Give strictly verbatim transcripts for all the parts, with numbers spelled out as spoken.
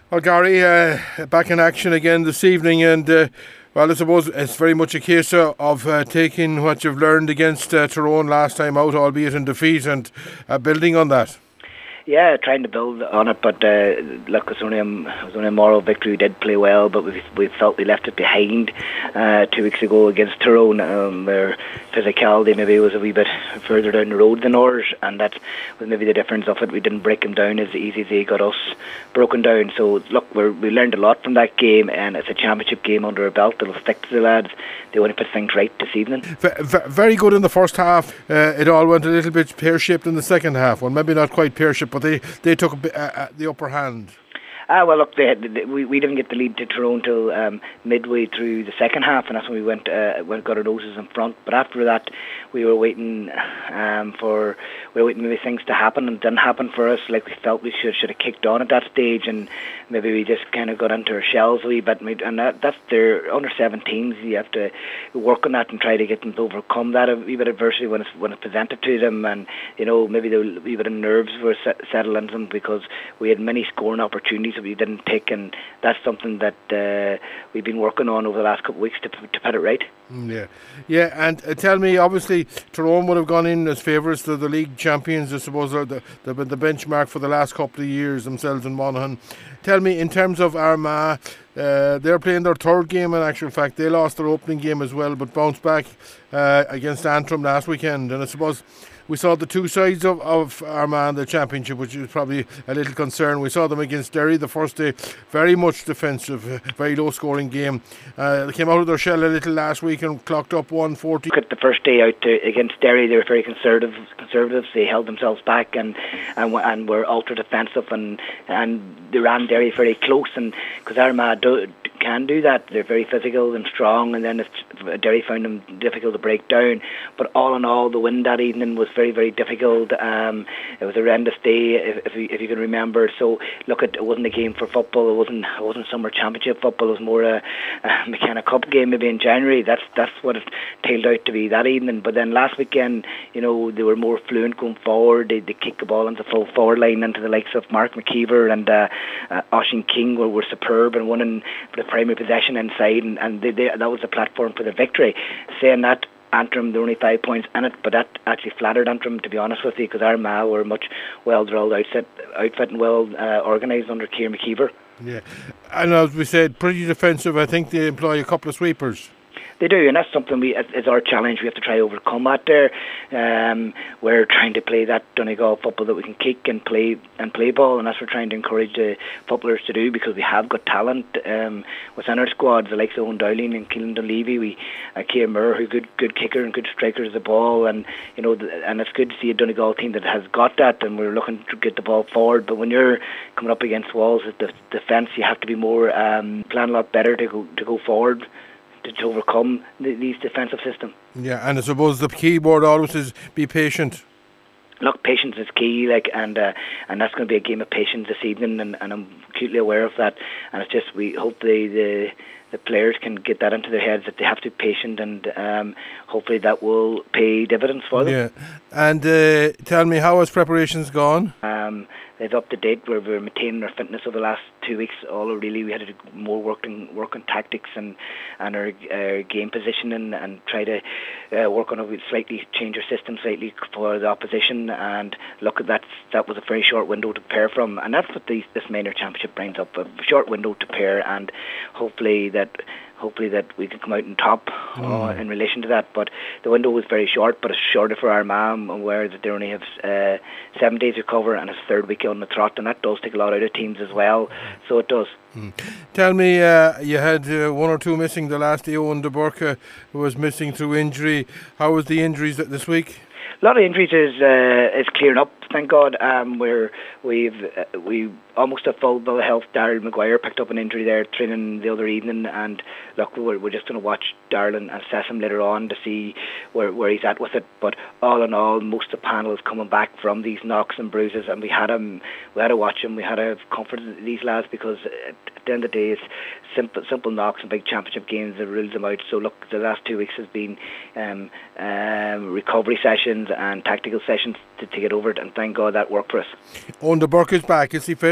Well, Gary, uh, back in action again this evening, and uh, well, I suppose it's very much a case of, of uh, taking what you've learned against uh, Tyrone last time out, albeit in defeat, and uh, building on that. Yeah, trying to build on it, but uh, look, it was only a, it was only a moral victory. We did play well, but we we felt we left it behind uh, two weeks ago against Tyrone, um, where physicality maybe was a wee bit further down the road than ours, and that was maybe the difference of it. We didn't break them down as easy as they got us broken down. So look, we're, we learned a lot from that game, and it's a championship game under our belt. It'll stick to the lads. They want to put things right this evening. V- v- very good in the first half. Uh, it all went a little bit pear-shaped in the second half. Well, maybe not quite pear-shaped, but they, they took a bit, uh, uh, the upper hand. Ah, well, look, they had, they, we, we didn't get the lead to Tyrone till um, midway through the second half, and that's when we went, uh, went got our noses in front. But after that, we were waiting um, for we were waiting maybe things to happen, and it didn't happen for us. Like we felt we should should have kicked on at that stage, and maybe we just kind of got into our shells a wee bit. And that, that's their under seventeens. You have to work on that and try to get them to overcome that a wee bit of adversity when it's when it's presented to them, and you know maybe the wee bit of nerves were set, settled into them because we had many scoring opportunities that we didn't take, and that's something that uh, we've been working on over the last couple of weeks to, to put it right. Yeah, yeah, and uh, tell me, obviously Tyrone would have gone in as favourites to the league champions. I suppose they're the, the, the benchmark for the last couple of years themselves in Monaghan. Tell me, in terms of Armagh, uh, they're playing their third game in actual fact. They lost their opening game as well, but bounced back uh, against Antrim last weekend, and I suppose we saw the two sides of, of Armagh in the championship, which is probably a little concern. We saw them against Derry the first day, very much defensive, very low scoring game. Uh, they came out of their shell a little last week and clocked up one forty. Look at the first day out to, against Derry, they were very conservative. Conservatives, they held themselves back and and, and were ultra defensive, and and they ran Derry very close. And because Armagh do, can do that, they're very physical and strong. And then if Derry found them difficult to break down. But all in all, the wind that evening was very, very difficult. Um, it was a horrendous day, if, if, you, if you can remember. So, look, it, it wasn't a game for football. It wasn't it wasn't summer championship football. It was more a, a McKenna Cup game, maybe in January. That's that's what it tailed out to be that evening. But then last weekend, you know, they were more fluent going forward. They, they kicked the ball into the full forward line into the likes of Mark McKeever and uh, uh, Oisin King were, were superb and won in the primary possession inside, and, and they, they, that was the platform for the victory. Saying that, Antrim, there were only five points in it, but that actually flattered Antrim, to be honest with you, because Armagh were a much well-drilled outfit, outfit and well uh, organised under Ciarán McKeever. Yeah, and as we said, pretty defensive. I think they employ a couple of sweepers. They do, and that's something we it's our challenge. We have to try to overcome that there. Um, we're trying to play that Donegal football that we can kick and play and play ball, and that's what we're trying to encourage the footballers to do, because we have got talent um, within our squad, the likes of Owen Dowling and Keelan Dunleavy, we uh, Ciarán Moore, who's a good good kicker and good striker of the ball, and you know, and it's good to see a Donegal team that has got that, and we're looking to get the ball forward. But when you're coming up against walls at the defence, you have to be more um, plan a lot better to go to go forward. To, to overcome the, these defensive system. Yeah, and I suppose the key word always is be patient. Look, patience is key, like, and uh, and that's going to be a game of patience this evening, and, and I'm acutely aware of that. And it's just we hope the the the players can get that into their heads that they have to be patient, and um, hopefully that will pay dividends for them. Yeah, and uh, tell me, how has preparations gone? Um, they've up to date. We're, we're maintaining our fitness over the last two weeks. All really, we had to do more work on, work on tactics and and our, our game positioning, and try to uh, work on it. We slightly change our system slightly for the opposition. And look, that that was a very short window to prepare from, and that's what these, this minor championship brings up: a short window to prepare, and hopefully that. Hopefully that we can come out on top mm. uh, in relation to that. But the window was very short, but it's shorter for Armagh. I'm aware that they only have uh, seven days to cover and a third week on the trot, and that does take a lot out of teams as well. So it does. Mm. Tell me, uh, you had uh, one or two missing the last day. Owen de Burke, who was missing through injury. How was the injuries this week? A lot of injuries is uh, is clearing up, thank God. Um, we're we've uh, we almost a full bill of health. Daryl Maguire picked up an injury there training the other evening, and look, we're, we're just going to watch Daryl and assess him later on to see where where he's at with it. But all in all, most of the panel is coming back from these knocks and bruises, and we had him, we had to watch him, we had to have comfort in these lads, because at, at the end of the day, it's simple simple knocks and big championship games that rules them out. So look, the last two weeks has been um, um, recovery sessions and tactical sessions to, to get over it, and thank God that worked for us. Owen de Burke is back, is he fit?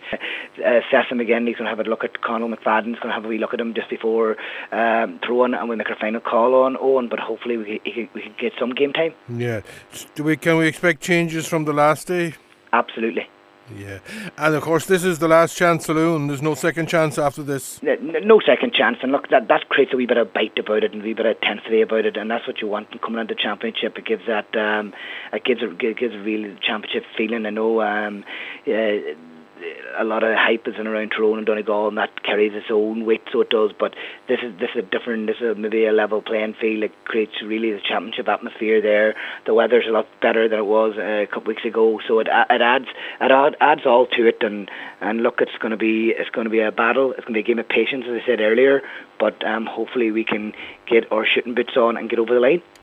Uh, assess him again. He's going to have a look at Conal McFadden's going to have a wee look at him just before um, throwing, and we make our final call on Owen. But hopefully we can, we can get some game time. Yeah. Do we can we expect changes from the last day? Absolutely. Yeah, and of course this is the last chance saloon. There's no second chance after this. No second chance, and look, that that creates a wee bit of bite about it and a wee bit of intensity about it, and that's what you want in coming into the championship. It gives that, um, it gives it gives a real championship feeling. I know. Um, uh, A lot of hype is in around Tyrone and Donegal, and that carries its own weight, so it does. But this is this is a different, this is maybe a level playing field. It creates really the championship atmosphere there. The weather's a lot better than it was uh, a couple of weeks ago, so it it adds it adds all to it. And, and look, it's going to be it's going to be a battle. It's going to be a game of patience, as I said earlier. But um, hopefully we can get our shooting boots on and get over the line.